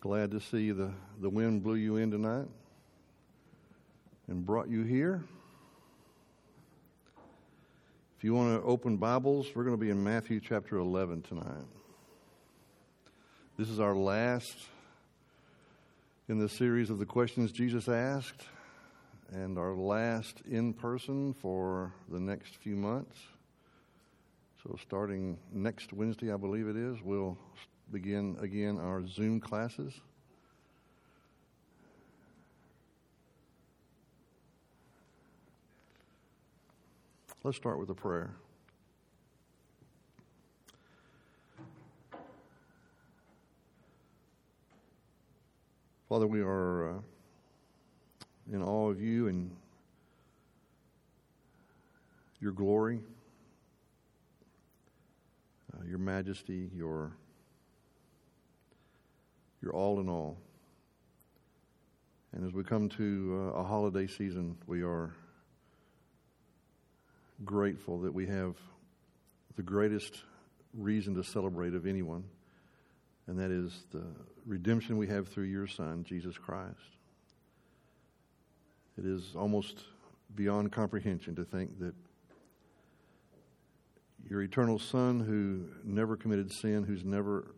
Glad to see the wind blew you in tonight and brought you here. If you want to open Bibles, we're going to be in Matthew chapter 11 tonight. This is our last in the series of the questions Jesus asked, and our last in person for the next few months. So starting next Wednesday, I believe it is, we'll begin again our Zoom classes. Let's start with a prayer. Father, we are in awe of you and your glory, your majesty, your all in all. And as we come to a holiday season, we are grateful that we have the greatest reason to celebrate of anyone, and that is the redemption we have through your Son, Jesus Christ. It is almost beyond comprehension to think that your eternal Son, who never committed sin, who's never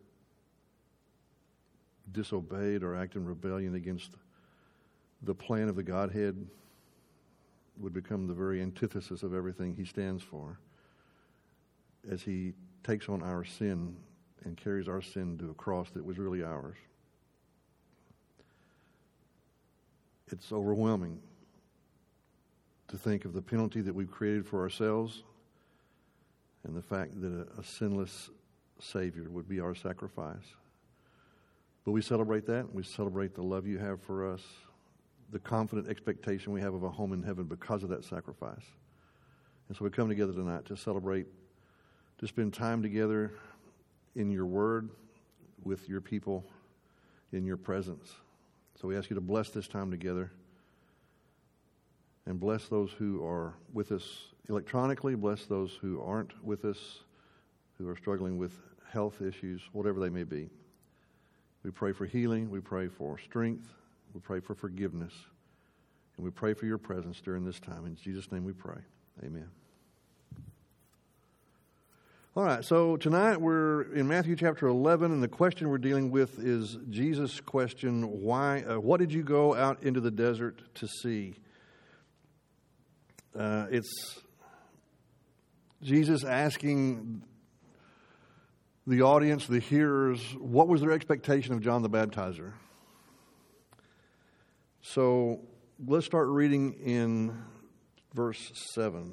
disobeyed or acted in rebellion against the plan of the Godhead, would become the very antithesis of everything he stands for as he takes on our sin and carries our sin to a cross that was really ours. It's overwhelming to think of the penalty that we've created for ourselves and the fact that a sinless Savior would be our sacrifice. But we celebrate that. We celebrate the love you have for us, the confident expectation we have of a home in heaven because of that sacrifice. And so we come together tonight to celebrate, to spend time together in your word with your people in your presence. So we ask you to bless this time together and bless those who are with us electronically, bless those who aren't with us, who are struggling with health issues, whatever they may be. We pray for healing, we pray for strength, we pray for forgiveness, and we pray for your presence during this time. In Jesus' name we pray. Amen. All right, so tonight we're in Matthew chapter 11, and the question we're dealing with is Jesus' question, why? What did you go out into the desert to see? It's Jesus asking the audience, the hearers, what was their expectation of John the Baptizer? So let's start reading in verse 7.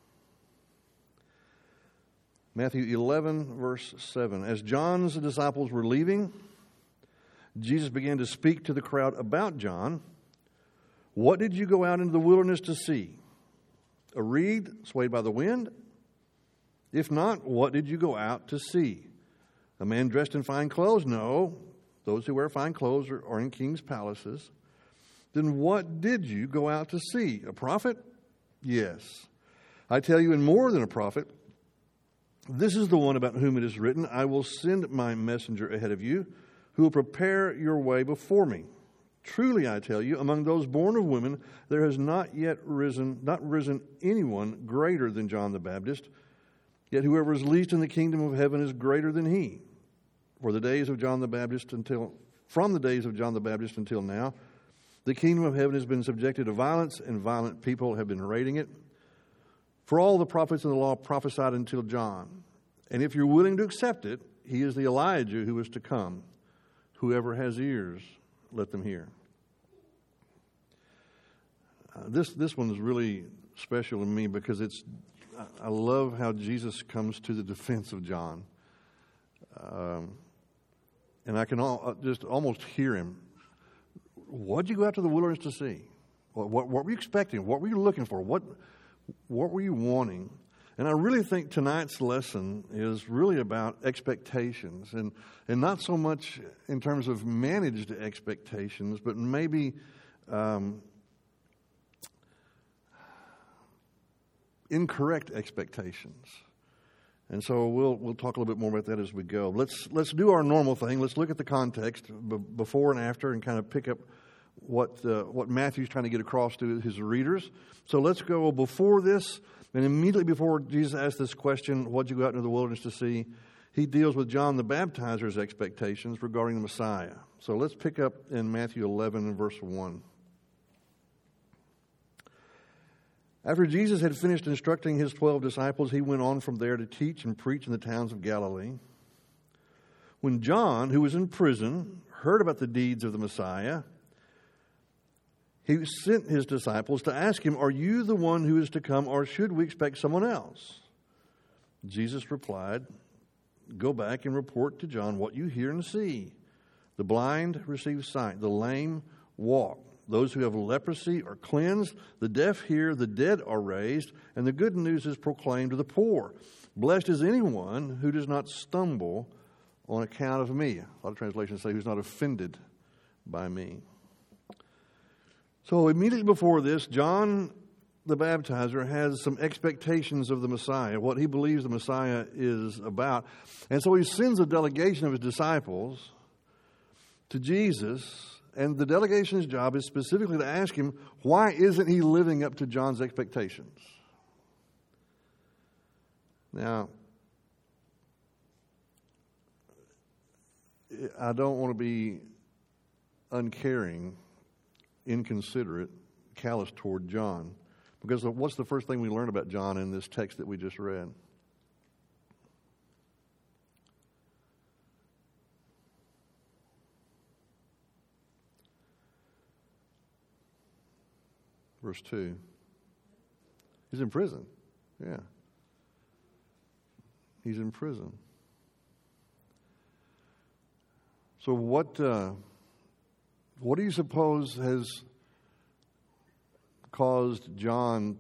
Matthew 11, verse 7. As John's disciples were leaving, Jesus began to speak to the crowd about John. What did you go out into the wilderness to see? A reed swayed by the wind? If not, what did you go out to see? A man dressed in fine clothes? No. Those who wear fine clothes are in king's palaces. Then what did you go out to see? A prophet? Yes. I tell you, and more than a prophet, this is the one about whom it is written, I will send my messenger ahead of you, who will prepare your way before me. Truly, I tell you, among those born of women, there has not risen anyone greater than John the Baptist. Yet whoever is least in the kingdom of heaven is greater than he. From the days of John the Baptist until now, the kingdom of heaven has been subjected to violence, and violent people have been raiding it. For all the prophets in the law prophesied until John. And if you're willing to accept it, he is the Elijah who is to come. Whoever has ears, let them hear. This one is really special to me because I love how Jesus comes to the defense of John. And I can just almost hear him. What did you go out to the wilderness to see? What were you expecting? What were you looking for? What were you wanting? And I really think tonight's lesson is really about expectations, and not so much in terms of managed expectations, but maybe incorrect expectations. And so we'll talk a little bit more about that as we go. Let's do our normal thing. Let's look at the context before and after, and kind of pick up what Matthew's trying to get across to his readers. So let's go before this, and immediately before Jesus asked this question, "What'd you go out into the wilderness to see?" he deals with John the Baptizer's expectations regarding the Messiah. So let's pick up in Matthew 11 and verse 1. After Jesus had finished instructing his 12 disciples, he went on from there to teach and preach in the towns of Galilee. When John, who was in prison, heard about the deeds of the Messiah, he sent his disciples to ask him, "Are you the one who is to come, or should we expect someone else?" Jesus replied, "Go back and report to John what you hear and see. The blind receive sight, the lame walk. Those who have leprosy are cleansed, the deaf hear, the dead are raised, and the good news is proclaimed to the poor. Blessed is anyone who does not stumble on account of me." A lot of translations say who's not offended by me. So immediately before this, John the Baptizer has some expectations of the Messiah, what he believes the Messiah is about. And so he sends a delegation of his disciples to Jesus. And the delegation's job is specifically to ask him, why isn't he living up to John's expectations? Now, I don't want to be uncaring, inconsiderate, callous toward John. Because what's the first thing we learn about John in this text that we just read? Verse 2. He's in prison. Yeah. He's in prison. So what do you suppose has caused John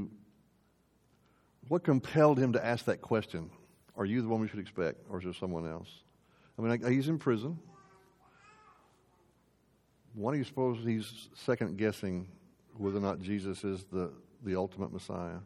what compelled him to ask that question? Are you the one we should expect, or is there someone else? I mean, he's in prison. Why do you suppose he's second guessing whether or not Jesus is the ultimate Messiah?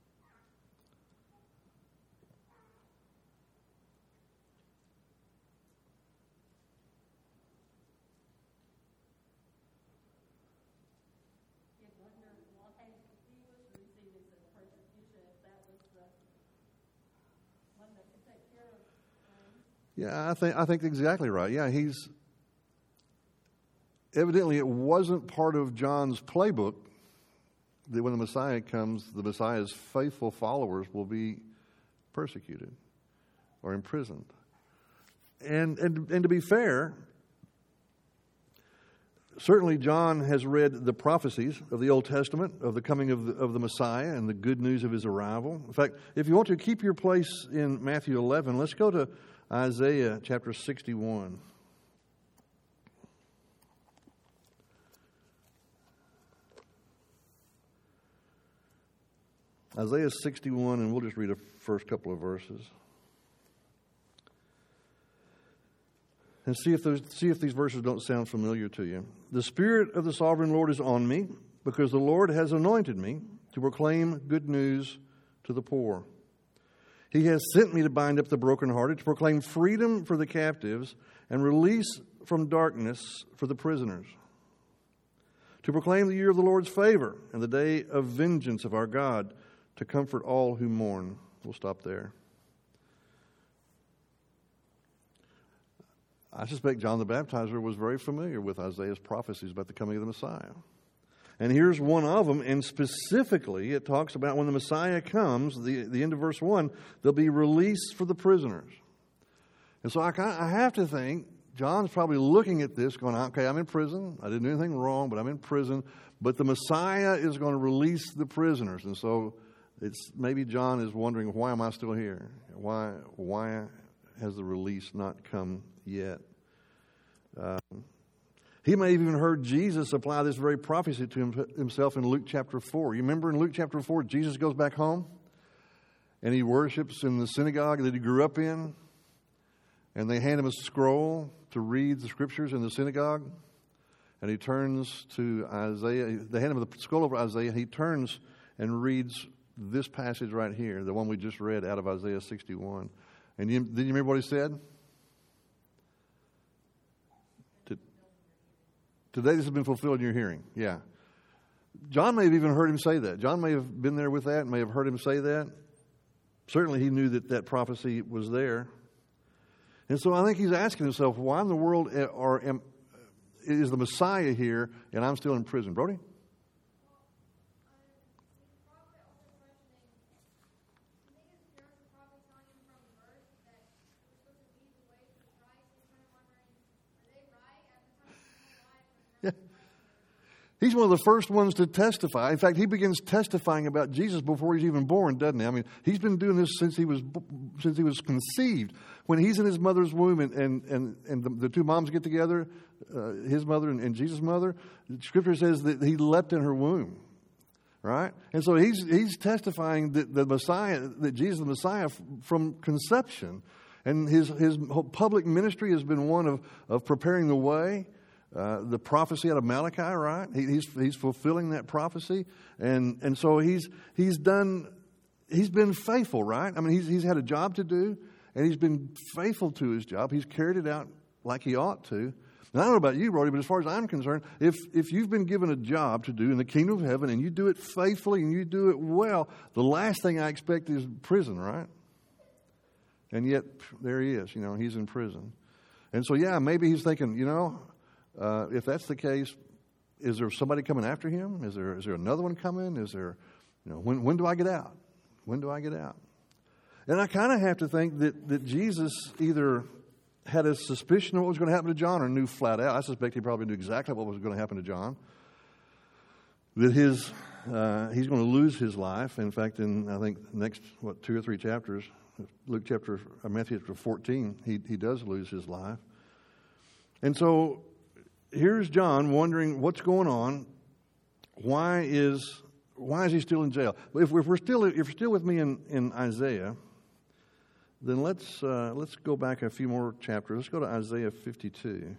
Yeah, I think exactly right. Yeah, he's evidently it wasn't part of John's playbook that when the Messiah comes, the Messiah's faithful followers will be persecuted or imprisoned. And to be fair, certainly John has read the prophecies of the Old Testament of the coming of the Messiah and the good news of his arrival. In fact, if you want to keep your place in Matthew 11, let's go to Isaiah chapter 61. Isaiah 61, and we'll just read the first couple of verses. And see if these verses don't sound familiar to you. "The Spirit of the Sovereign Lord is on me, because the Lord has anointed me to proclaim good news to the poor. He has sent me to bind up the brokenhearted, to proclaim freedom for the captives, and release from darkness for the prisoners, to proclaim the year of the Lord's favor and the day of vengeance of our God, to comfort all who mourn." We'll stop there. I suspect John the Baptizer was very familiar with Isaiah's prophecies about the coming of the Messiah. And here's one of them, and specifically it talks about when the Messiah comes, the end of verse 1, there'll be release for the prisoners. And so I have to think John's probably looking at this going, okay, I'm in prison. I didn't do anything wrong, but I'm in prison. But the Messiah is going to release the prisoners. And so maybe John is wondering, why am I still here? Why has the release not come yet? He may have even heard Jesus apply this very prophecy to himself in Luke chapter 4. You remember in Luke chapter 4, Jesus goes back home and he worships in the synagogue that he grew up in, and they hand him a scroll to read the scriptures in the synagogue, and he turns to Isaiah. They hand him the scroll over Isaiah. He turns and reads this passage right here, the one we just read out of Isaiah 61. And did you remember what he said? Today this has been fulfilled in your hearing. Yeah. John may have even heard him say that. John may have been there with that and may have heard him say that. Certainly he knew that prophecy was there. And so I think he's asking himself, why in the world is the Messiah here and I'm still in prison? Brody? He's one of the first ones to testify. In fact, he begins testifying about Jesus before he's even born, doesn't he? I mean, he's been doing this since he was conceived. When he's in his mother's womb and the two moms get together, his mother and Jesus' mother, the Scripture says that he leapt in her womb, right? And so he's testifying that the Messiah, that Jesus the Messiah from conception. And his whole public ministry has been one of preparing the way. The prophecy out of Malachi, right? He's fulfilling that prophecy, and so he's been faithful, right? I mean, he's had a job to do, and he's been faithful to his job. He's carried it out like he ought to. And I don't know about you, Brody, but as far as I'm concerned, if you've been given a job to do in the kingdom of heaven and you do it faithfully and you do it well, the last thing I expect is prison, right? And yet there he is, he's in prison, and so yeah, maybe he's thinking, if that's the case, is there somebody coming after him? Is there another one coming? Is there, when do I get out? When do I get out? And I kind of have to think that Jesus either had a suspicion of what was going to happen to John or knew flat out. I suspect he probably knew exactly what was going to happen to John. That he's going to lose his life. In fact, in I think next 2 or 3 chapters, Matthew chapter 14, he does lose his life. And so here's John wondering what's going on. Why is he still in jail? If you're still with me in Isaiah, then let's go back a few more chapters. Let's go to Isaiah 52.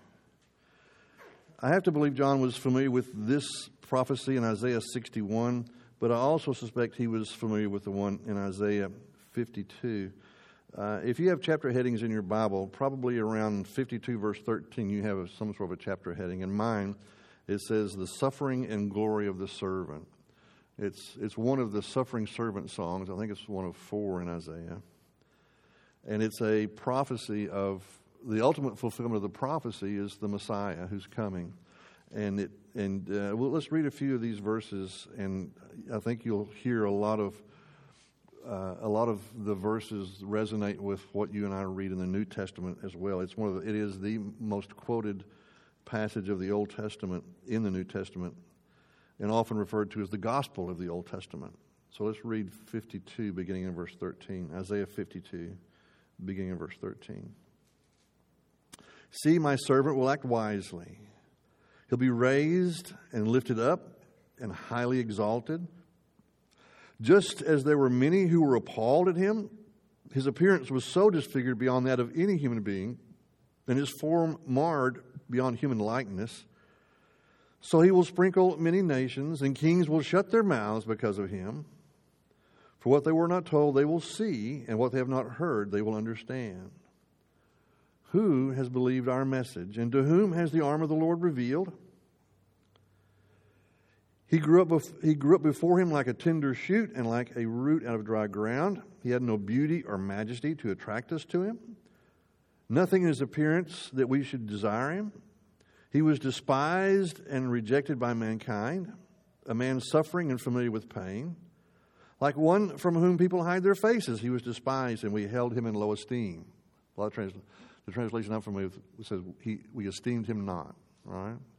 I have to believe John was familiar with this prophecy in Isaiah 61, but I also suspect he was familiar with the one in Isaiah 52. If you have chapter headings in your Bible, probably around 52 verse 13, you have some sort of a chapter heading. In mine, it says, the suffering and glory of the servant. It's one of the suffering servant songs. I think it's one of 4 in Isaiah. And it's a prophecy of the ultimate fulfillment of the prophecy is the Messiah who's coming. And let's read a few of these verses, and I think you'll hear a lot of the verses resonate with what you and I read in the New Testament as well. It is the most quoted passage of the Old Testament in the New Testament, and often referred to as the gospel of the Old Testament. So let's read 52, beginning in verse 13. Isaiah 52, beginning in verse 13. See, my servant will act wisely. He'll be raised and lifted up and highly exalted. Just as there were many who were appalled at him, his appearance was so disfigured beyond that of any human being, and his form marred beyond human likeness. So he will sprinkle many nations, and kings will shut their mouths because of him. For what they were not told, they will see, and what they have not heard, they will understand. Who has believed our message, and to whom has the arm of the Lord revealed? He grew up before him like a tender shoot and like a root out of dry ground. He had no beauty or majesty to attract us to him. Nothing in his appearance that we should desire him. He was despised and rejected by mankind, a man suffering and familiar with pain. Like one from whom people hide their faces, he was despised, and we held him in low esteem. A lot of the translation I'm familiar with says, we esteemed him not. All right?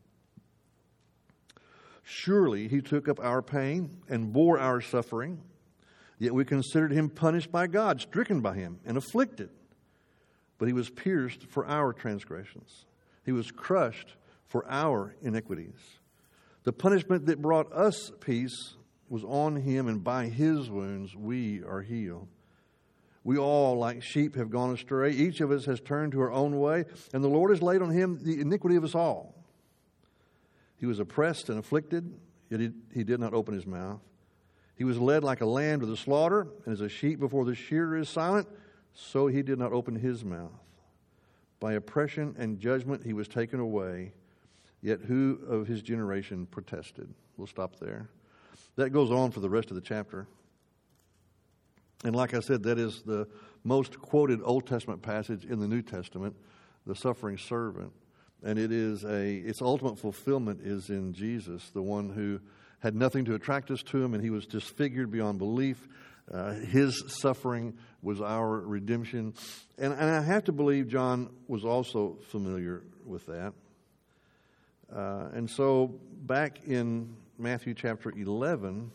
Surely he took up our pain and bore our suffering, yet we considered him punished by God, stricken by him, and afflicted. But he was pierced for our transgressions. He was crushed for our iniquities. The punishment that brought us peace was on him, and by his wounds we are healed. We all, like sheep, have gone astray. Each of us has turned to our own way, and the Lord has laid on him the iniquity of us all. He was oppressed and afflicted, yet he did not open his mouth. He was led like a lamb to the slaughter, and as a sheep before the shearer is silent, so he did not open his mouth. By oppression and judgment he was taken away, yet who of his generation protested? We'll stop there. That goes on for the rest of the chapter. And like I said, that is the most quoted Old Testament passage in the New Testament, the suffering servant. And its ultimate fulfillment is in Jesus, the one who had nothing to attract us to him, and he was disfigured beyond belief. His suffering was our redemption. And I have to believe John was also familiar with that. And so back in Matthew chapter 11,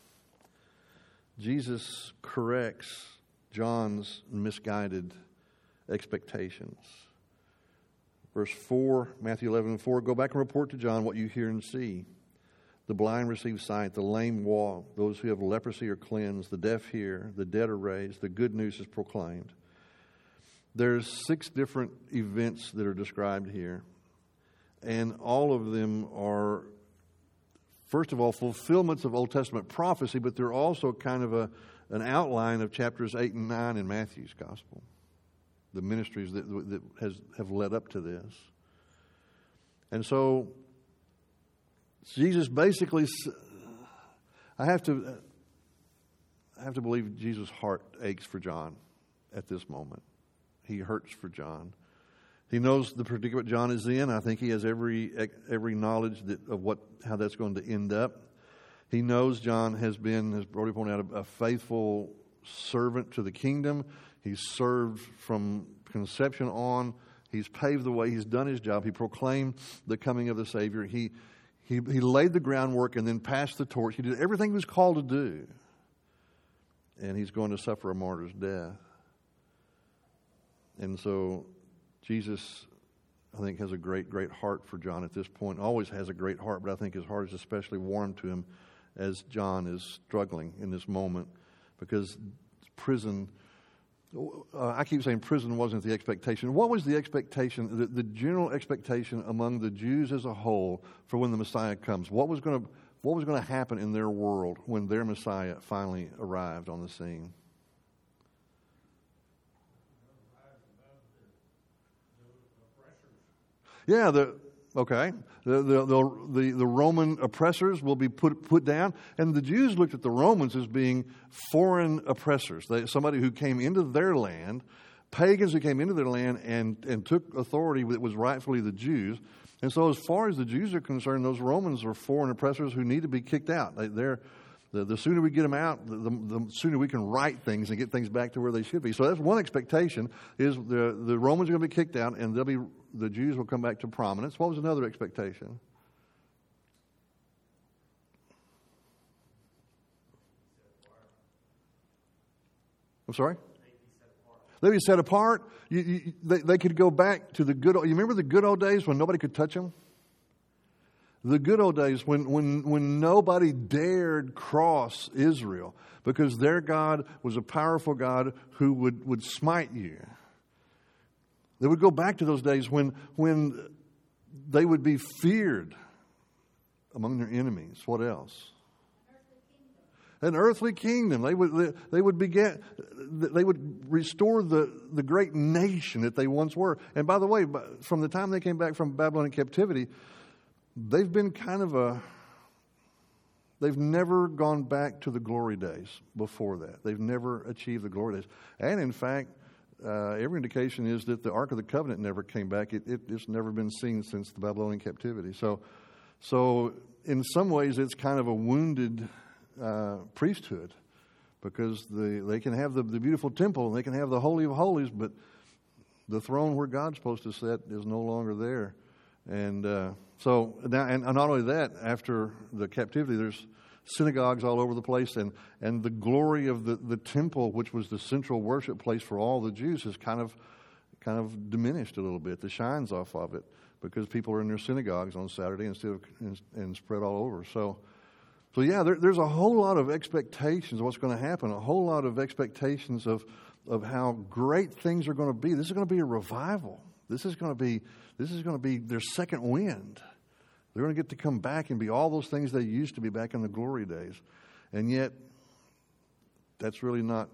Jesus corrects John's misguided expectations. Verse 4, Matthew 11:4, go back and report to John what you hear and see. The blind receive sight, the lame walk, those who have leprosy are cleansed, the deaf hear, the dead are raised, the good news is proclaimed. There's 6 different events that are described here, and all of them are, first of all, fulfillments of Old Testament prophecy, but they're also kind of an outline of chapters 8 and 9 in Matthew's Gospel, the ministries that have led up to this. And so Jesus basically, I have to believe Jesus' heart aches for John at this moment. He hurts for John. He knows the predicament John is in. I think he has every knowledge of how that's going to end up. He knows John has been, as Brody pointed out, a faithful servant to the kingdom. He's served from conception on. He's paved the way. He's done his job. He proclaimed the coming of the Savior. He laid the groundwork and then passed the torch. He did everything he was called to do. And he's going to suffer a martyr's death. And so Jesus, I think, has a great, great heart for John at this point. Always has a great heart, but I think his heart is especially warm to him as John is struggling in this moment, because prison, I keep saying prison wasn't the expectation. What was the expectation, the general expectation among the Jews as a whole for when the Messiah comes? What was going to happen in their world when their Messiah finally arrived on the scene? Yeah, the Roman oppressors will be put down, and the Jews looked at the Romans as being foreign oppressors. Somebody who came into their land, pagans who came into their land and took authority that was rightfully the Jews. And so, as far as the Jews are concerned, those Romans are foreign oppressors who need to be kicked out. The sooner we get them out, the sooner we can right things and get things back to where they should be. So that's one expectation, is the Romans are going to be kicked out, and the Jews will come back to prominence. What was another expectation? I'm sorry? They'd be set apart. They could go back to the good old... You remember the good old days when nobody could touch them? The good old days when nobody dared cross Israel because their God was a powerful God who would smite you. They would go back to those days when they would be feared among their enemies. What else? An earthly kingdom. They would restore the great nation that they once were. And by the way, from the time they came back from Babylonian captivity, they've been they've never gone back to the glory days before that. They've never achieved the glory days. And in fact, every indication is that the Ark of the Covenant never came back. It's never been seen since the Babylonian captivity. So in some ways, it's kind of a wounded priesthood, because they can have the beautiful temple and they can have the Holy of Holies, but the throne where God's supposed to sit is no longer there. And so now, and not only that, after the captivity, there's synagogues all over the place, and the glory of the temple, which was the central worship place for all the Jews, has kind of diminished a little bit. The shine's off of it because people are in their synagogues on Saturday instead of and spread all over. So yeah, there's a whole lot of expectations of what's going to happen. A whole lot of expectations of how great things are going to be. This is going to be a revival. This is going to be their second wind. They're going to get to come back and be all those things they used to be back in the glory days. And yet, that's really not.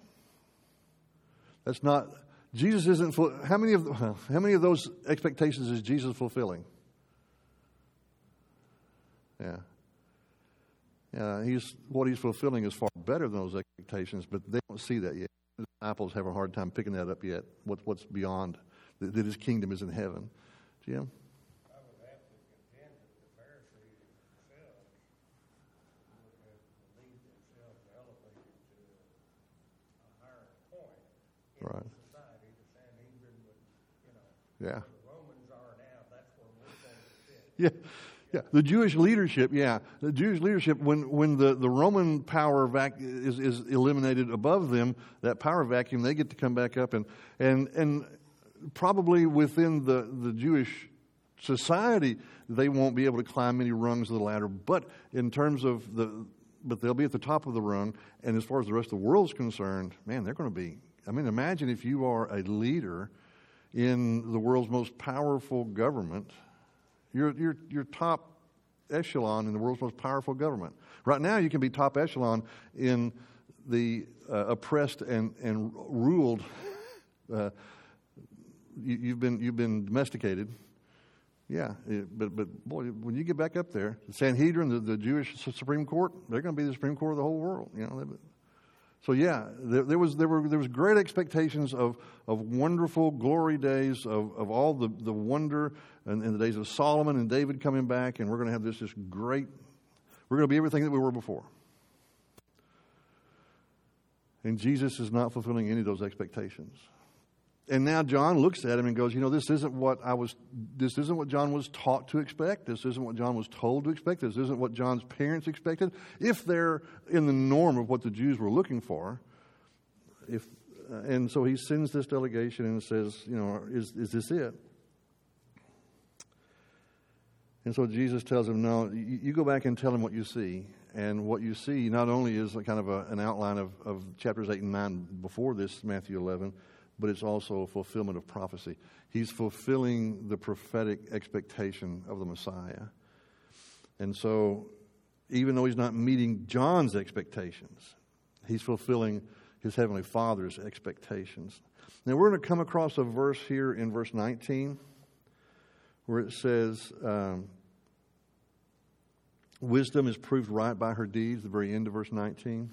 That's not. Jesus isn't. How many of those expectations is Jesus fulfilling? Yeah. Yeah, what he's fulfilling is far better than those expectations, but they don't see that yet. The disciples have a hard time picking that up yet. What's beyond that his kingdom is in heaven. Jim? I would have to contend that the Pharisees themselves would have believed themselves elevated to a higher point in Right. society. The Sanhedrin would, Yeah. where the Romans are now, that's where we're going to sit. Yeah. Yeah, the Jewish leadership, when the Roman power is eliminated above them, that power vacuum, they get to come back up and probably within the Jewish society, they won't be able to climb many rungs of the ladder, but in terms of but they'll be at the top of the rung, and as far as the rest of the world is concerned, man, they're going to be, imagine if you are a leader in the world's most powerful government. You're top echelon in the world's most powerful government. Right now, you can be top echelon in the oppressed and ruled. You've been domesticated. Yeah, but boy, when you get back up there, the Sanhedrin, the Jewish Supreme Court, they're going to be the Supreme Court of the whole world. So yeah, there was great expectations of wonderful glory days of all the wonder and in the days of Solomon and David coming back, and we're going to have this great. We're going to be everything that we were before. And Jesus is not fulfilling any of those expectations. And now John looks at him and goes, this isn't what John was taught to expect. This isn't what John was told to expect. This isn't what John's parents expected. If they're in the norm of what the Jews were looking for, and so he sends this delegation and says, is this it? And so Jesus tells him, no, you go back and tell him what you see. And what you see not only is kind of an outline of chapters 8 and 9 before this, Matthew 11, but it's also a fulfillment of prophecy. He's fulfilling the prophetic expectation of the Messiah. And so, even though he's not meeting John's expectations, he's fulfilling his Heavenly Father's expectations. Now, we're going to come across a verse here in verse 19 where it says, wisdom is proved right by her deeds, the very end of verse 19.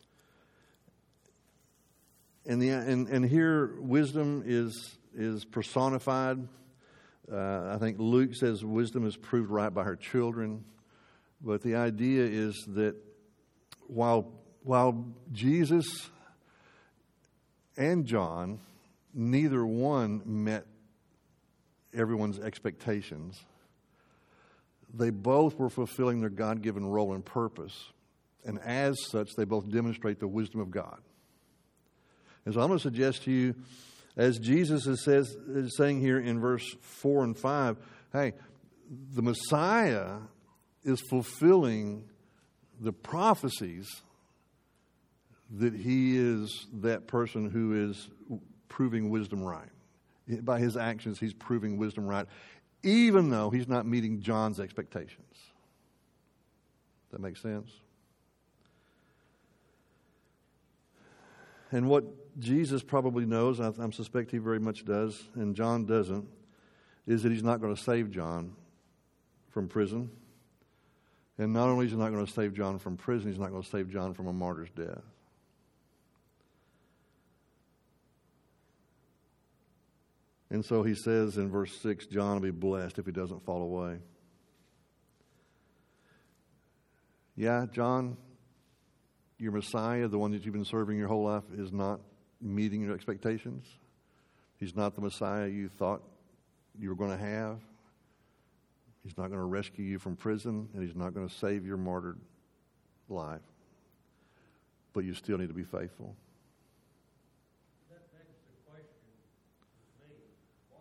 And here, wisdom is personified. I think Luke says wisdom is proved right by her children. But the idea is that while Jesus and John, neither one met everyone's expectations, they both were fulfilling their God-given role and purpose. And as such, they both demonstrate the wisdom of God. And so I'm going to suggest to you, as Jesus is saying here in verse 4 and 5, hey, the Messiah is fulfilling the prophecies that he is that person who is proving wisdom right. By his actions, he's proving wisdom right, even though he's not meeting John's expectations. That makes sense? And what Jesus probably knows, I suspect he very much does, and John doesn't, is that he's not going to save John from prison. And not only is he not going to save John from prison, he's not going to save John from a martyr's death. And so he says in verse 6, John will be blessed if he doesn't fall away. Yeah, John, your Messiah, the one that you've been serving your whole life, is not meeting your expectations. He's not the Messiah you thought you were going to have. He's not going to rescue you from prison, and he's not going to save your martyred life. But you still need to be faithful. That begs the question to me, why?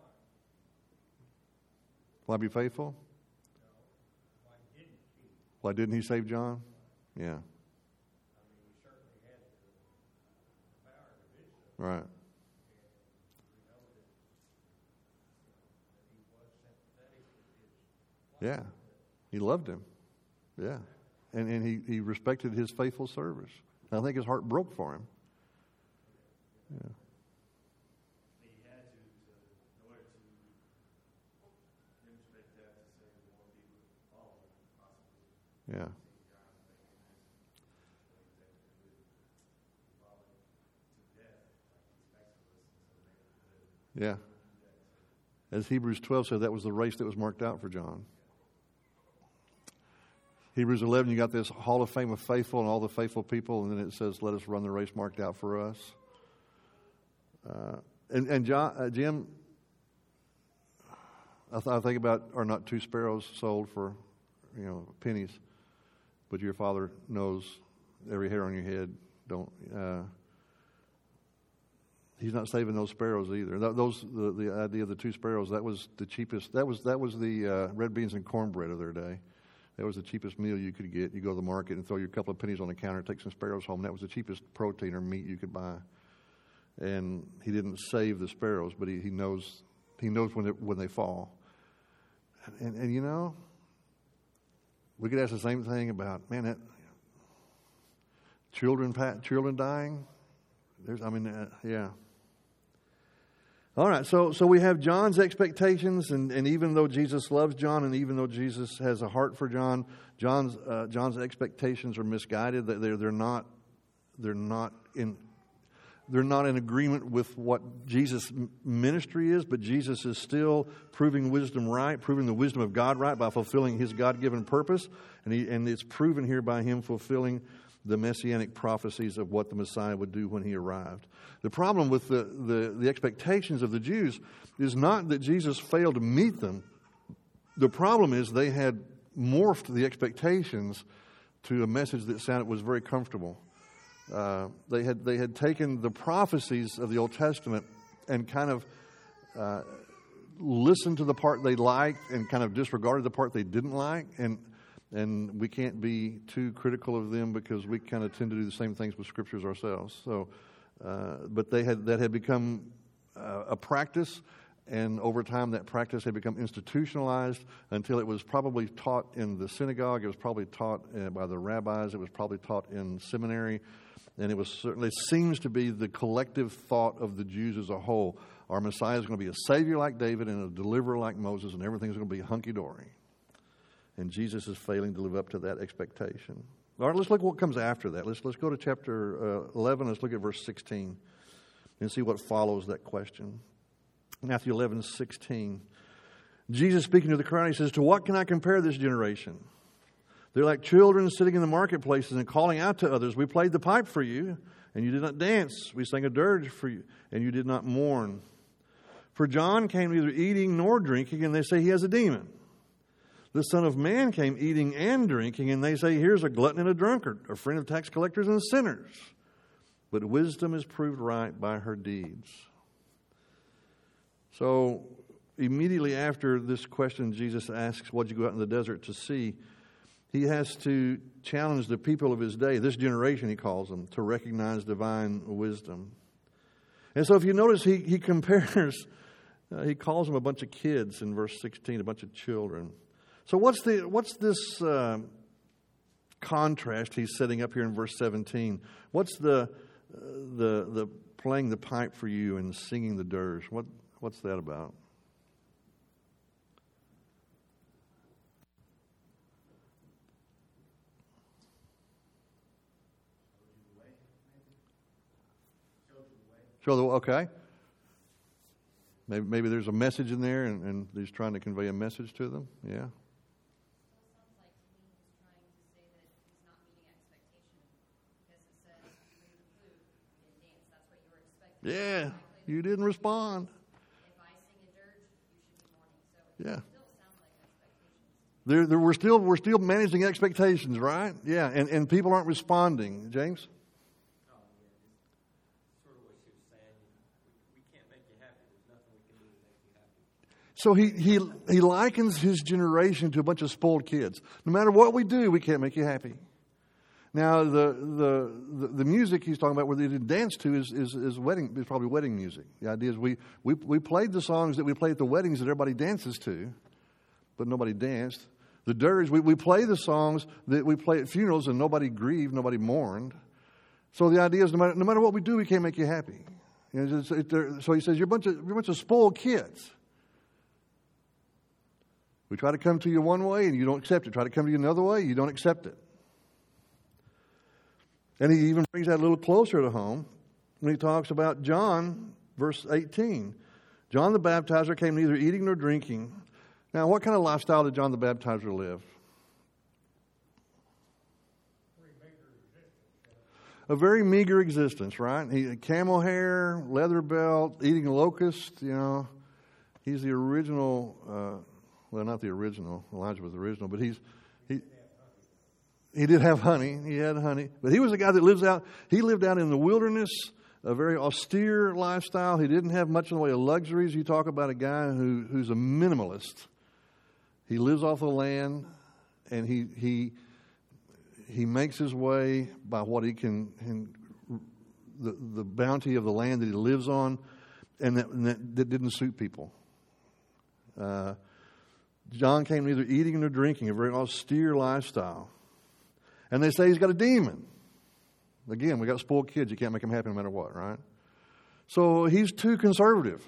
Why be faithful? No, why didn't he? Why didn't he save John? Yeah. He certainly had the power to do so. Right. And we know that he was sympathetic with his Yeah. He loved him. Yeah. And he respected his faithful service. I think his heart broke for him. Yeah. He had to, in order to demonstrate that, to say more people follow him, possibly. Yeah. Yeah. As Hebrews 12 said, that was the race that was marked out for John. Hebrews 11, you got this hall of fame of faithful and all the faithful people, and then it says, let us run the race marked out for us. Jim, I think about, are not 2 sparrows sold for, pennies, but your Father knows every hair on your head. He's not saving those sparrows either. The idea of the 2 sparrows, that was the cheapest. That was the red beans and cornbread of their day. That was the cheapest meal you could get. You go to the market and throw your couple of pennies on the counter, take some sparrows home. That was the cheapest protein or meat you could buy. And he didn't save the sparrows, but he knows when they fall. And we could ask the same thing about that children dying. Yeah. All right, so we have John's expectations, and even though Jesus loves John, and even though Jesus has a heart for John, John's expectations are misguided. They're not in agreement with what Jesus' ministry is, but Jesus is still proving wisdom right, proving the wisdom of God right by fulfilling his God-given purpose, and it's proven here by him fulfilling the messianic prophecies of what the Messiah would do when he arrived. The problem with the expectations of the Jews is not that Jesus failed to meet them. The problem is they had morphed the expectations to a message that was very comfortable. They had taken the prophecies of the Old Testament and kind of listened to the part they liked and kind of disregarded the part they didn't like. And we can't be too critical of them because we kind of tend to do the same things with scriptures ourselves. So, but that had become a practice, and over time that practice had become institutionalized until it was probably taught in the synagogue. It was probably taught by the rabbis. It was probably taught in seminary, and it certainly seems to be the collective thought of the Jews as a whole. Our Messiah is going to be a savior like David and a deliverer like Moses, and everything's going to be hunky-dory. And Jesus is failing to live up to that expectation. All right, let's look at what comes after that. Let's go to chapter 11. Let's look at verse 16 and see what follows that question. Matthew 11:16. Jesus speaking to the crowd, he says, "To what can I compare this generation? They're like children sitting in the marketplaces and calling out to others, 'We played the pipe for you, and you did not dance. We sang a dirge for you, and you did not mourn. For John came neither eating nor drinking, and they say he has a demon. The Son of Man came eating and drinking, and they say, here's a glutton and a drunkard, a friend of tax collectors and sinners. But wisdom is proved right by her deeds.'" So immediately after this question, Jesus asks, "What'd you go out in the desert to see?" He has to challenge the people of his day, this generation he calls them, to recognize divine wisdom. And so if you notice, he compares, he calls them a bunch of kids in verse 16, a bunch of children. So what's this contrast he's setting up here in verse 17? What's the playing the pipe for you and singing the dirge? What's that about? Okay. Maybe there's a message in there, and he's trying to convey a message to them. Yeah. Yeah, you didn't respond. If I sing a dirge, you should be mourning. So Yeah. Still sounds like we're still managing expectations, right? Yeah, and people aren't responding. James? Oh, yeah, sort of what she was saying. We can't make you happy. There's nothing we can do to make you happy. So he likens his generation to a bunch of spoiled kids. No matter what we do, we can't make you happy. Now, the music he's talking about, where they did dance to, is probably wedding music. The idea is we played the songs that we play at the weddings that everybody dances to, but nobody danced. The dirge, we play the songs that we play at funerals and nobody grieved, nobody mourned. So the idea is no matter what we do, we can't make you happy. So he says, you're a bunch of spoiled kids. We try to come to you one way and you don't accept it. Try to come to you another way, you don't accept it. And he even brings that a little closer to home when he talks about John, verse 18. John the Baptizer came neither eating nor drinking. Now, what kind of lifestyle did John the Baptizer live? A very meager existence, right? He had camel hair, leather belt, eating locusts, He's the original, well, not the original. Elijah was the original, but he did have honey. He had honey. But he was a guy that he lived out in the wilderness, a very austere lifestyle. He didn't have much in the way of luxuries. You talk about a guy who's a minimalist. He lives off the land, and he makes his way by what he can, the bounty of the land that he lives on, and that didn't suit people. John came neither eating nor drinking, a very austere lifestyle. And they say he's got a demon. Again, we got spoiled kids. You can't make them happy no matter what, right? So he's too conservative.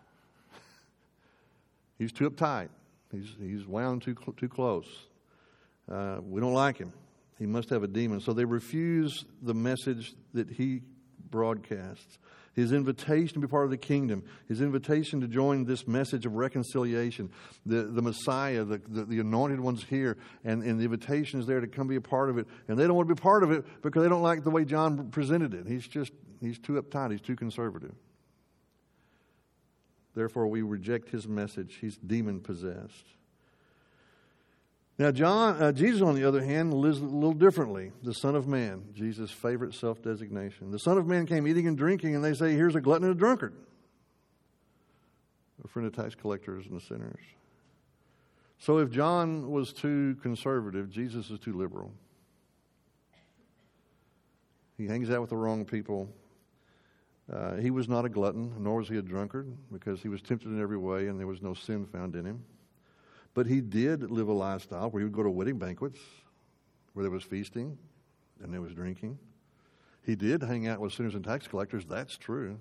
He's too uptight. He's wound too close. We don't like him. He must have a demon. So they refuse the message that he broadcasts. His invitation to be part of the kingdom. His invitation to join this message of reconciliation. The Messiah, the anointed one's here. And the invitation is there to come be a part of it. And they don't want to be part of it because they don't like the way John presented it. He's too uptight. He's too conservative. Therefore, we reject his message. He's demon-possessed. Now, Jesus, on the other hand, lives a little differently. The Son of Man, Jesus' favorite self-designation. The Son of Man came eating and drinking, and they say, here's a glutton and a drunkard, a friend of tax collectors and sinners. So if John was too conservative, Jesus is too liberal. He hangs out with the wrong people. He was not a glutton, nor was he a drunkard, because he was tempted in every way, and there was no sin found in him. But he did live a lifestyle where he would go to wedding banquets, where there was feasting and there was drinking. He did hang out with sinners and tax collectors. That's true.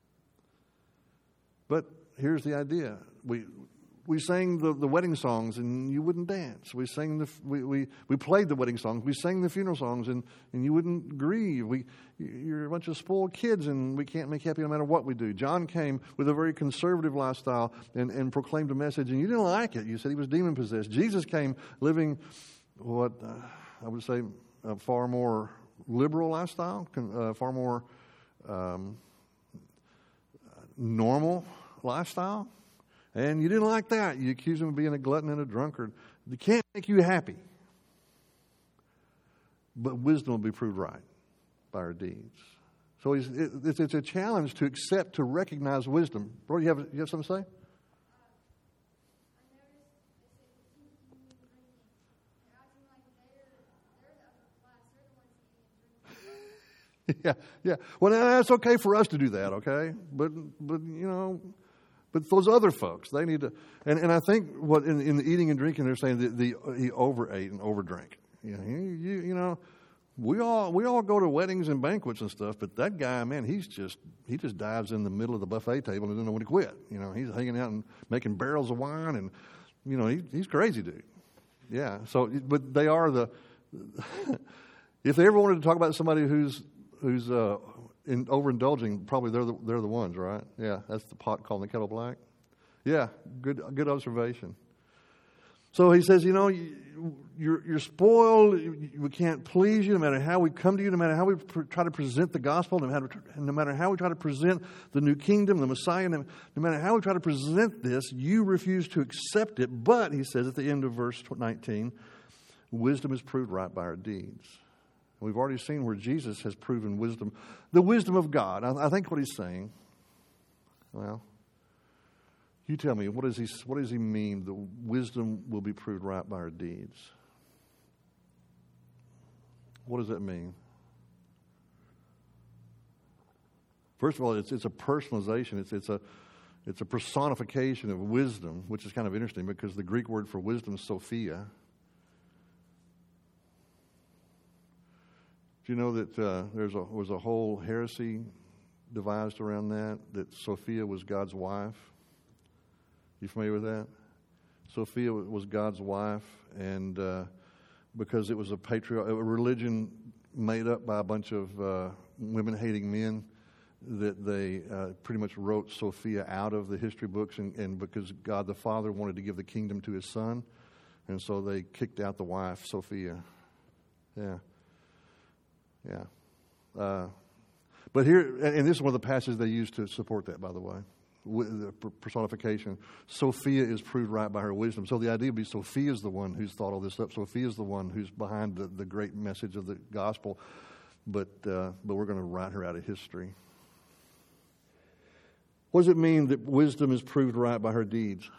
But here's the idea. We sang the wedding songs and you wouldn't dance. We played the wedding songs. We sang the funeral songs and you wouldn't grieve. You're a bunch of spoiled kids and we can't make you happy no matter what we do. John came with a very conservative lifestyle and proclaimed a message and you didn't like it. You said he was demon-possessed. Jesus came living what I would say a far more liberal lifestyle, far more normal lifestyle. And you didn't like that. You accused him of being a glutton and a drunkard. They can't make you happy. But wisdom will be proved right by our deeds. So it's a challenge to accept, to recognize wisdom. Bro, you have something to say? I noticed they acting like they're the upper class. They're the ones eating and drinking. Yeah. Well, that's okay for us to do that, okay? But those other folks, they need to. And I think what in the eating and drinking, they're saying that he overate and overdrank. We all go to weddings and banquets and stuff, but that guy, man, he just dives in the middle of the buffet table and doesn't know when to quit. He's hanging out and making barrels of wine, and he's crazy, dude. Yeah. So, but they are the. If they ever wanted to talk about somebody who's overindulging, probably they're the ones, right? Yeah, that's the pot calling the kettle black. Yeah, good observation. So he says, you're spoiled. We can't please you no matter how we come to you, no matter how we try to present the gospel, no matter how we try to present the new kingdom, the Messiah, no matter how we try to present this, you refuse to accept it. But, he says at the end of verse 19, wisdom is proved right by our deeds. We've already seen where Jesus has proven wisdom, the wisdom of God. I think what he's saying, well, you tell me, what does he mean? The wisdom will be proved right by our deeds. What does that mean? First of all, it's a personalization. It's a personification of wisdom, which is kind of interesting because the Greek word for wisdom is Sophia. Do you know that there was a whole heresy devised around that Sophia was God's wife? You familiar with that? Sophia was God's wife, and because it was a religion made up by a bunch of women-hating men, that they pretty much wrote Sophia out of the history books, and because God the Father wanted to give the kingdom to His Son, and so they kicked out the wife, Sophia. Yeah. But here, and this is one of the passages they use to support that, by the way, the personification. Sophia is proved right by her wisdom. So the idea would be Sophia is the one who's thought all this up. Sophia is the one who's behind the great message of the gospel. But we're going to write her out of history. What does it mean that wisdom is proved right by her deeds?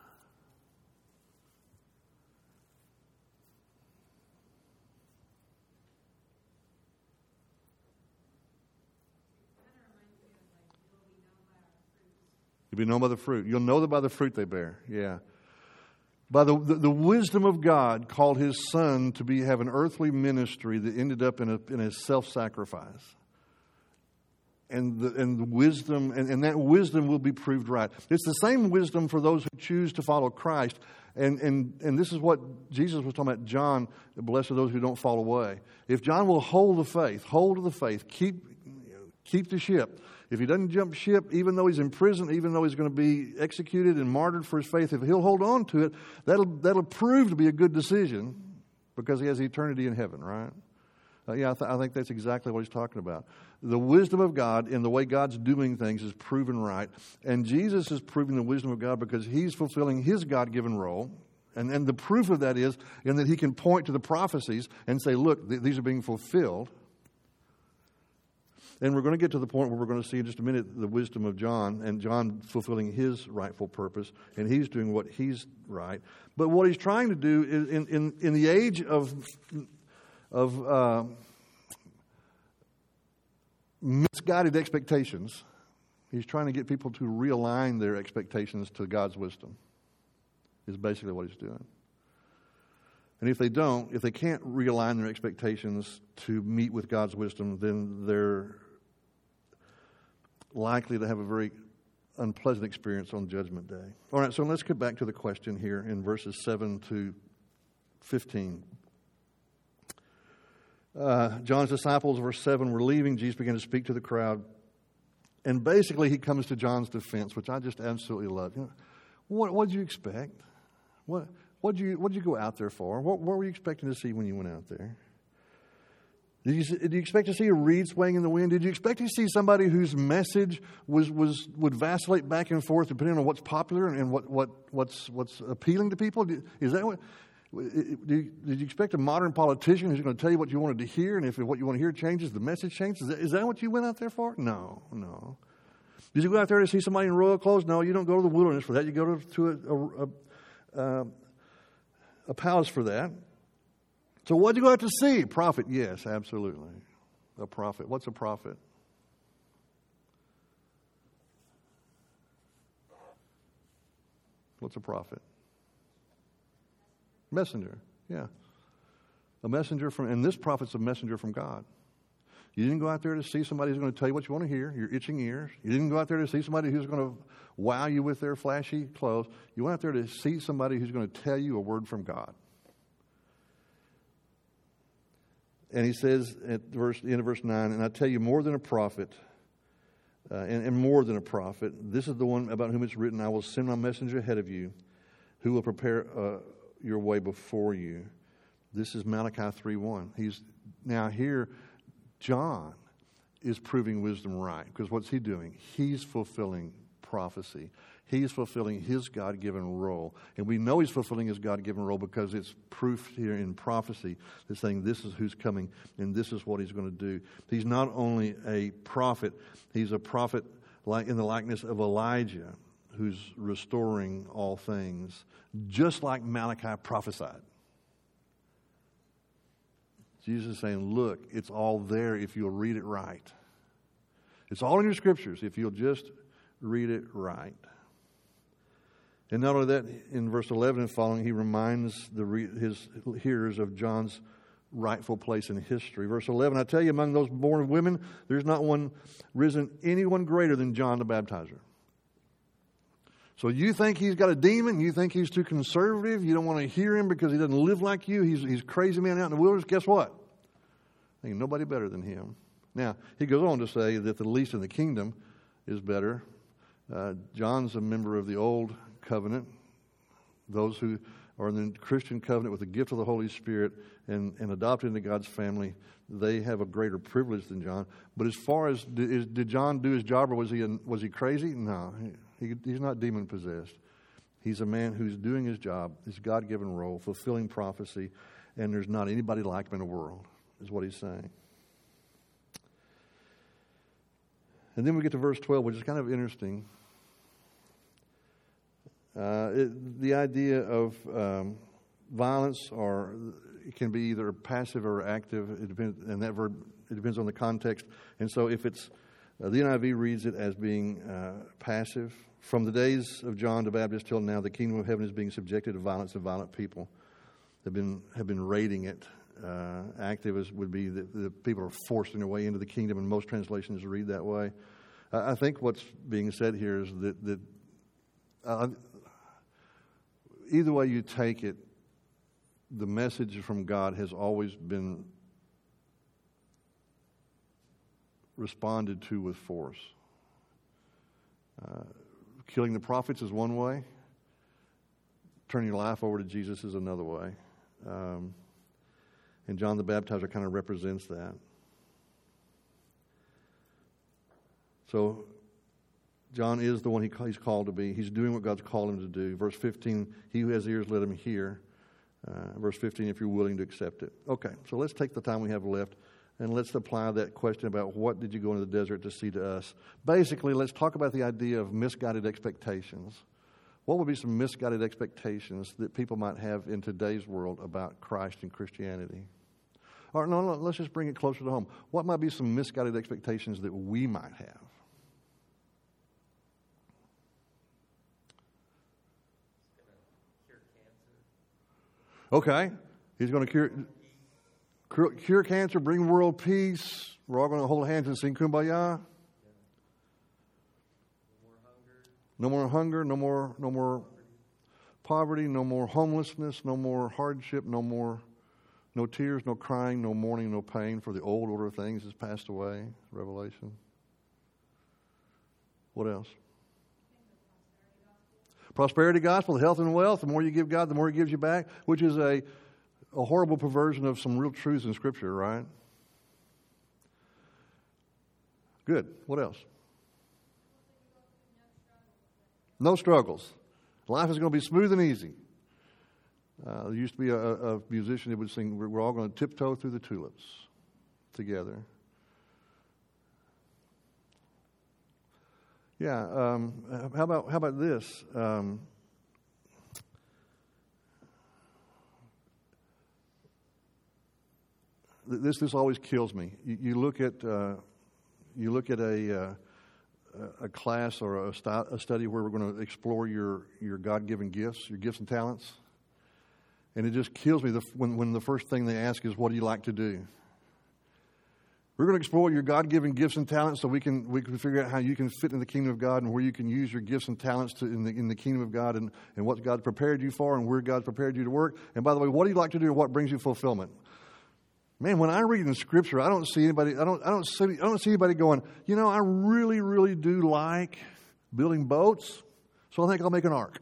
You'll be known by the fruit. You'll know them by the fruit they bear. Yeah. By the wisdom of God called His Son to have an earthly ministry that ended up in a self-sacrifice. And the wisdom, and that wisdom will be proved right. It's the same wisdom for those who choose to follow Christ. And this is what Jesus was talking about. John, blessed are those who don't fall away. If John will hold to the faith, keep the ship. If he doesn't jump ship, even though he's in prison, even though he's going to be executed and martyred for his faith, if he'll hold on to it, that'll prove to be a good decision because he has eternity in heaven, right? I think that's exactly what he's talking about. The wisdom of God and the way God's doing things is proven right. And Jesus is proving the wisdom of God because He's fulfilling His God-given role. And the proof of that is in that He can point to the prophecies and say, look, these are being fulfilled. And we're going to get to the point where we're going to see in just a minute the wisdom of John, and John fulfilling his rightful purpose, and he's doing what he's right. But what he's trying to do is, in the age of misguided expectations, he's trying to get people to realign their expectations to God's wisdom, is basically what he's doing. And if they can't realign their expectations to meet with God's wisdom, then they're likely to have a very unpleasant experience on Judgment Day. All right, so let's get back to the question here in verses 7 to 15. John's disciples, verse 7, were leaving. Jesus began to speak to the crowd. And basically he comes to John's defense, which I just absolutely love. You know, what did you expect? What did you go out there for? What were you expecting to see when you went out there? Did you expect to see a reed swaying in the wind? Did you expect to see somebody whose message would vacillate back and forth depending on what's popular and what's appealing to people? Is that what? Did you expect a modern politician who's going to tell you what you wanted to hear, and if what you want to hear changes, the message changes? Is that what you went out there for? No. Did you go out there to see somebody in royal clothes? No, you don't go to the wilderness for that. You go to a palace for that. So what did you go out to see? Prophet, yes, absolutely. A prophet. What's a prophet? What's a prophet? Messenger, yeah. A messenger and this prophet's a messenger from God. You didn't go out there to see somebody who's going to tell you what you want to hear, your itching ears. You didn't go out there to see somebody who's going to wow you with their flashy clothes. You went out there to see somebody who's going to tell you a word from God. And he says at the end of verse 9, and I tell you more than a prophet, and more than a prophet, this is the one about whom it's written, I will send my messenger ahead of you, who will prepare your way before you. This is Malachi 3:1. Now here, John is proving wisdom right, because what's he doing? He's fulfilling prophecy. He's fulfilling his God-given role. And we know he's fulfilling his God-given role because it's proof here in prophecy that's saying this is who's coming and this is what he's going to do. He's not only a prophet, he's a prophet like in the likeness of Elijah, who's restoring all things, just like Malachi prophesied. Jesus is saying, look, it's all there if you'll read it right. It's all in your scriptures if you'll just read it right. And not only that, in verse 11 and following, he reminds his hearers of John's rightful place in history. Verse 11, I tell you, among those born of women, there's not one risen anyone greater than John the Baptizer. So you think he's got a demon? You think he's too conservative? You don't want to hear him because he doesn't live like you? He's crazy man out in the wilderness? Guess what? Ain't nobody better than him. Now, he goes on to say that the least in the kingdom is better. John's a member of the old covenant. Those who are in the Christian covenant with the gift of the Holy Spirit and adopted into God's family, they have a greater privilege than John. But as far as did John do his job, or was he crazy? No, he's not demon possessed. He's a man who's doing his job, his God-given role, fulfilling prophecy, and there's not anybody like him in the world, is what he's saying. And then we get to verse 12, which is kind of interesting. The idea of violence, or it can be either passive or active. It depends, and that verb, it depends on the context. And so, if it's the NIV reads it as being passive. From the days of John the Baptist till now, the kingdom of heaven is being subjected to violence, and violent people have been raiding it. Active would be that the people are forcing their way into the kingdom, and most translations read that way. I think what's being said here is that either way you take it, the message from God has always been responded to with force. Killing the prophets is one way. Turning your life over to Jesus is another way. And John the Baptizer kind of represents that. So John is the one he's called to be. He's doing what God's called him to do. Verse 15, he who has ears, let him hear. Verse 15, if you're willing to accept it. Okay, so let's take the time we have left and let's apply that question about what did you go into the desert to see to us. Basically, let's talk about the idea of misguided expectations. What would be some misguided expectations that people might have in today's world about Christ and Christianity? Or no, let's just bring it closer to home. What might be some misguided expectations that we might have? Okay, he's going to cure cancer, bring world peace. We're all going to hold hands and sing Kumbaya. No more hunger, no more poverty, no more homelessness, no more hardship, no tears, no crying, no mourning, no pain, for the old order of things has passed away. Revelation. What else? Prosperity gospel, the health and wealth. The more you give God, the more He gives you back, which is a horrible perversion of some real truths in Scripture, right? Good. What else? No struggles. Life is going to be smooth and easy. There used to be a musician that would sing, we're all going to tiptoe through the tulips together. Yeah, how about this? This always kills me. You look at a class or a study where we're going to explore your God-given gifts, your gifts and talents, and it just kills me when the first thing they ask is, "What do you like to do?" We're going to explore your God-given gifts and talents so we can figure out how you can fit in the kingdom of God and where you can use your gifts and talents in the kingdom of God and what God prepared you for and where God prepared you to work. And by the way, what do you like to do and what brings you fulfillment? Man, when I read in Scripture, I don't see anybody. I don't see anybody going, I really, really do like building boats, so I think I'll make an ark.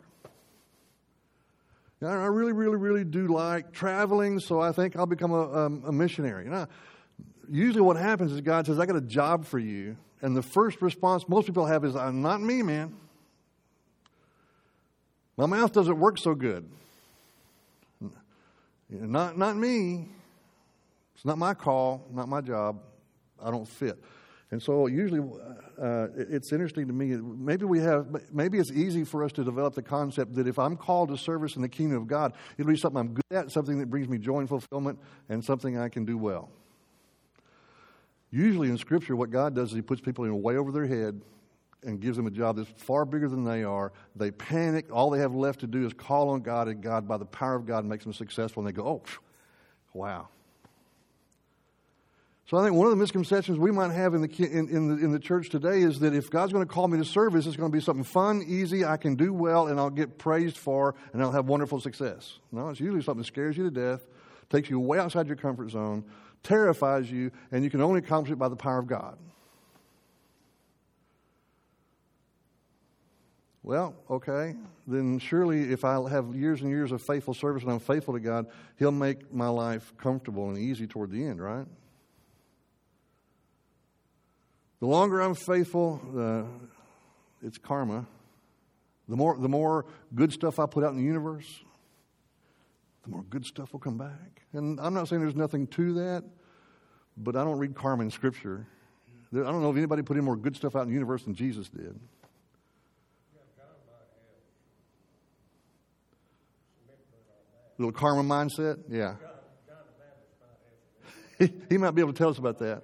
I really, really, really do like traveling, so I think I'll become a missionary. Usually what happens is God says, I got a job for you. And the first response most people have is, not me, man. My mouth doesn't work so good. Not me. It's not my call, not my job. I don't fit. And so usually it's interesting to me, maybe it's easy for us to develop the concept that if I'm called to service in the kingdom of God, it'll be something I'm good at, something that brings me joy and fulfillment, and something I can do well. Usually in Scripture, what God does is He puts people in way over their head and gives them a job that's far bigger than they are. They panic. All they have left to do is call on God, and God, by the power of God, makes them successful. And they go, oh, wow. So I think one of the misconceptions we might have in the church today is that if God's going to call me to service, it's going to be something fun, easy, I can do well, and I'll get praised for, and I'll have wonderful success. No, it's usually something that scares you to death, takes you way outside your comfort zone, terrifies you, and you can only accomplish it by the power of God. Well, okay, then surely if I have years and years of faithful service and I'm faithful to God, He'll make my life comfortable and easy toward the end, right? The longer I'm faithful, it's karma. The more good stuff I put out in the universe, the more good stuff will come back. And I'm not saying there's nothing to that, but I don't read karma in Scripture. I don't know if anybody put in more good stuff out in the universe than Jesus did. Little karma mindset? Yeah. He might be able to tell us about that.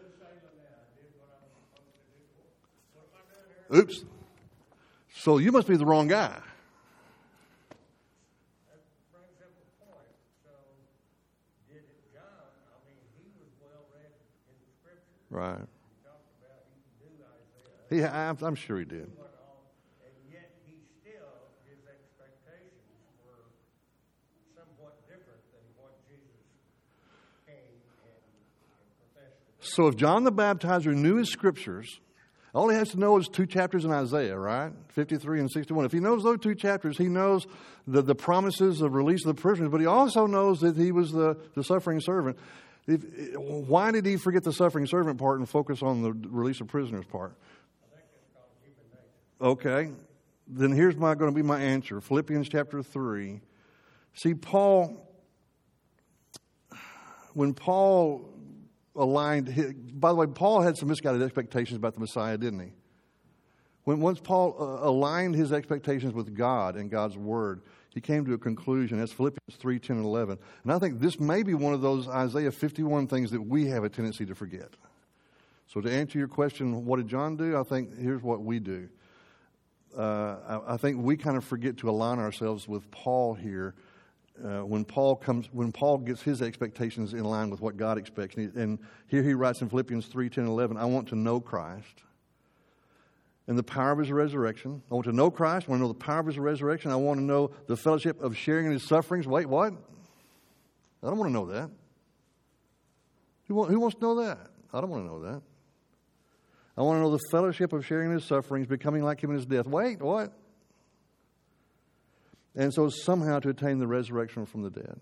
Oops. So you must be the wrong guy. That brings up a point. So, did John, I mean, he was well read in the Scripture. Right. He talked about, he knew Isaiah. I'm sure he did. And yet he still, his expectations were somewhat different than what Jesus came and professed to be. So if John the Baptizer knew his Scriptures, all he has to know is 2 chapters in Isaiah, right? 53 and 61. If he knows those 2 chapters, he knows the promises of release of the prisoners, but he also knows that he was the suffering servant. Why did he forget the suffering servant part and focus on the release of prisoners part? I think it's called human nature. Okay. Then here's going to be my answer. Philippians chapter 3. See, when Paul by the way, Paul had some misguided expectations about the Messiah, didn't he? Once Paul aligned his expectations with God and God's Word, he came to a conclusion. That's Philippians 3, 10, and 11. And I think this may be one of those Isaiah 51 things that we have a tendency to forget. So to answer your question, what did John do? I think here's what we do. I think we kind of forget to align ourselves with Paul here. When Paul gets his expectations in line with what God expects. And here he writes in Philippians 3, 10, 11, I want to know Christ and the power of His resurrection. I want to know Christ. I want to know the power of His resurrection. I want to know the fellowship of sharing in His sufferings. Wait, what? I don't want to know that. Who wants to know that? I don't want to know that. I want to know the fellowship of sharing in His sufferings, becoming like Him in His death. Wait, what? And so somehow to attain the resurrection from the dead.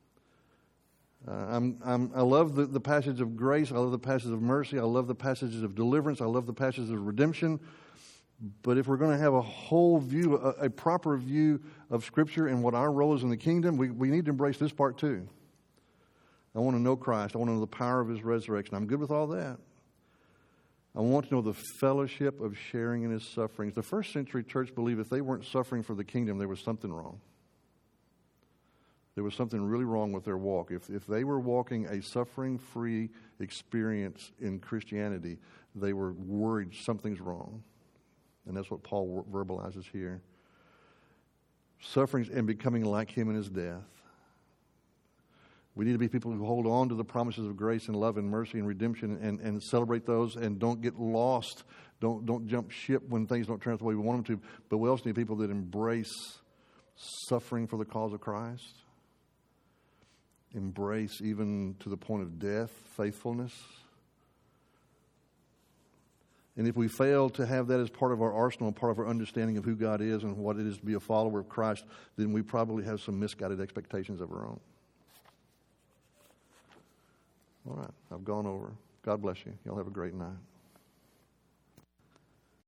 I love the passage of grace. I love the passage of mercy. I love the passages of deliverance. I love the passages of redemption. But if we're going to have a whole view, a proper view of Scripture and what our role is in the kingdom, we need to embrace this part too. I want to know Christ. I want to know the power of His resurrection. I'm good with all that. I want to know the fellowship of sharing in His sufferings. The first century church believed if they weren't suffering for the kingdom, there was something wrong. There was something really wrong with their walk. If they were walking a suffering-free experience in Christianity, they were worried something's wrong. And that's what Paul verbalizes here. Sufferings and becoming like Him in His death. We need to be people who hold on to the promises of grace and love and mercy and redemption and celebrate those and don't get lost. Don't jump ship when things don't turn out the way we want them to. But we also need people that embrace suffering for the cause of Christ. Embrace, even to the point of death, faithfulness. And if we fail to have that as part of our arsenal, part of our understanding of who God is and what it is to be a follower of Christ, then we probably have some misguided expectations of our own. All right, I've gone over. God bless you. Y'all have a great night.